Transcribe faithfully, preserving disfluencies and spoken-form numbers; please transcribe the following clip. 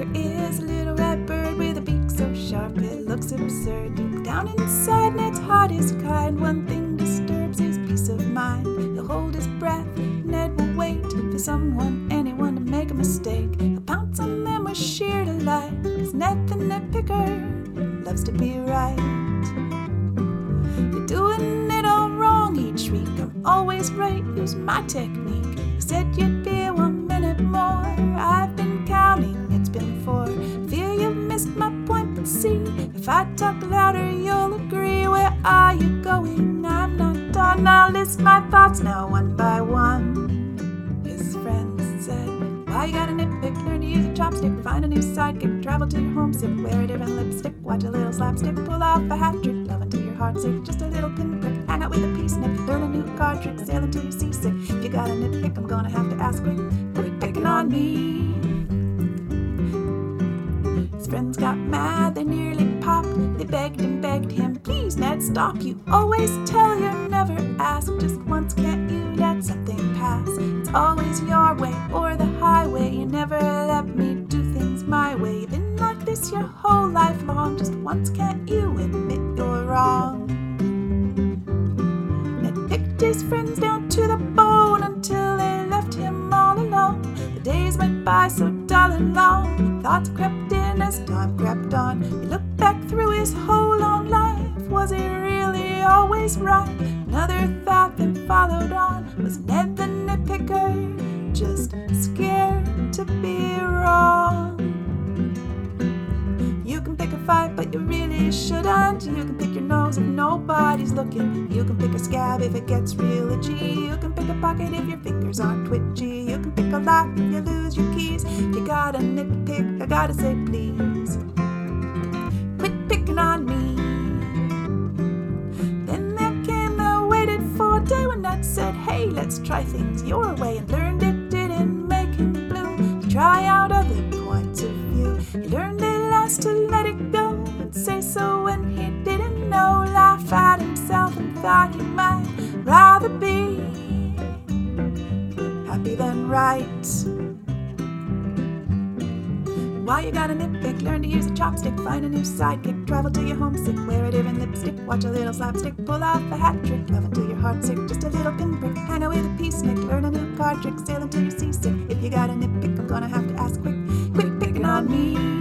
There is a little red bird with a beak so sharp it looks absurd. Deep down inside Ned's heart is kind. One thing disturbs his peace of mind. He'll hold his breath, Ned will wait for someone, anyone to make a mistake. He'll pounce on them with sheer delight, 'cause Ned the nitpicker loves to be right. You're doing it all wrong, he'd shriek. I'm always right, use my technique. You said you'd be one minute more. I've been counting, it's been four. Fear you've missed my point, but see, if I talk louder you'll agree. Where are you going? I'm not done. I'll list my thoughts now one by one. His friends said, why you gotta nitpick? Learn to use a chopstick. Find a new sidekick. Travel till you're homesick. Wear a different lipstick. Watch a little slapstick. Pull off a hat trick. Love until your heart's sick. Just a little pinprick. Hang out with a peacenik. Learn a new card trick. Sail until you're seasick. If you got a nitpick, I'm gonna have to ask quick. Quit picking on me. His friends got mad. They nearly popped. They begged and begged him, please, Ned, stop. You always tell, you never ask. Just once can't you let something pass? It's always your way or the highway. You never let me do things my way. You've been like this your whole life long. Just once can't you admit you're wrong? Ned picked his friends down to the bone until they left him all alone. The days went by so dull and long. Thoughts crept in as time crept on. He looked back through his whole long life. Was he really always right? Another thought that followed on. Was Ned the nitpicker just scared to be wrong? You can pick a fight, but you really shouldn't. You can pick your nose if nobody's looking. You can pick a scab if it gets real itchy. You can pick a pocket if your fingers aren't twitchy. You can pick a lock if you lose your keys. If you gotta nitpick, I gotta say please, quit picking on me. Then there came the waited for day when Ned said, hey, let's try things your way. And learned it didn't make him blue to try out other points of view. He learned it last to let it go and say so when he didn't know. Laugh at himself and thought he might rather be happy than right. Why you gotta nitpick? Learn to use a chopstick. Find a new sidekick. Travel till you're homesick. Wear a different lipstick. Watch a little slapstick. Pull off a hat trick. Love until your heart's sick. Just a little pinprick. Hang out with a peacenik. Learn a new card trick. Sail until you're seasick. If you gotta nitpick, I'm gonna have to ask quick. Quit picking on me.